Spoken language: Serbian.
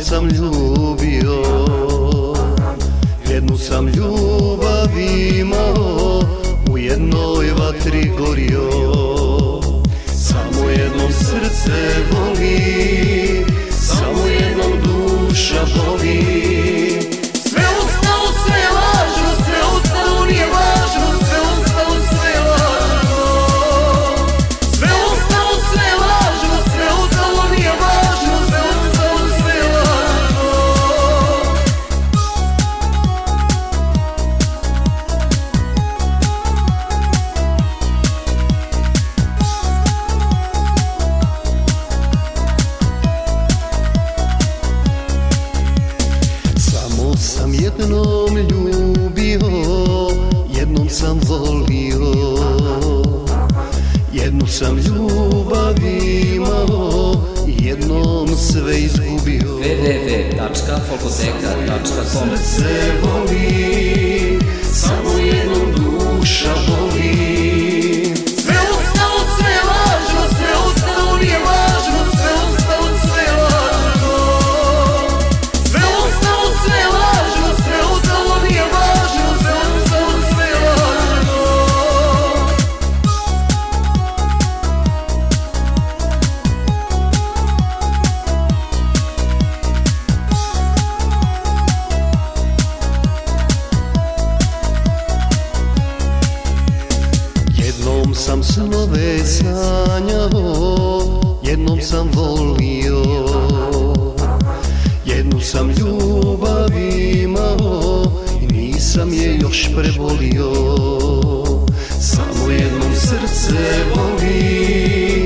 sam ljubio, jednu sam ljubav imao, u jednoj vatri gorio. Samo jednom srce voli, samo jednom duša boli. Sve ostalo, sve je lažno, sve ostalo nije važno, sve ostalo, sve je lažno. Sve ostalo, sve je lažno, sve ostalo nije važno, sve ostalo, sve je lažno. Sam jednom ljubio, jednom sam volio, jednu sam ljubav imao, jednom sve izgubio. www.folkoteka.com Srce voli, samo jednom duša boli. Sve ostalo, sve je lažno, sve ostalo nije važno, sve ostalo, sve je lažno. Sve ostalo, sve je lažno, sve ostalo nije važno, sve ostalo, sve je lažno. Jednom sam snove sanjao, jednom sam volio, jednu sam ljubav imao i nisam je još prebolio. Samo jednom srce voli,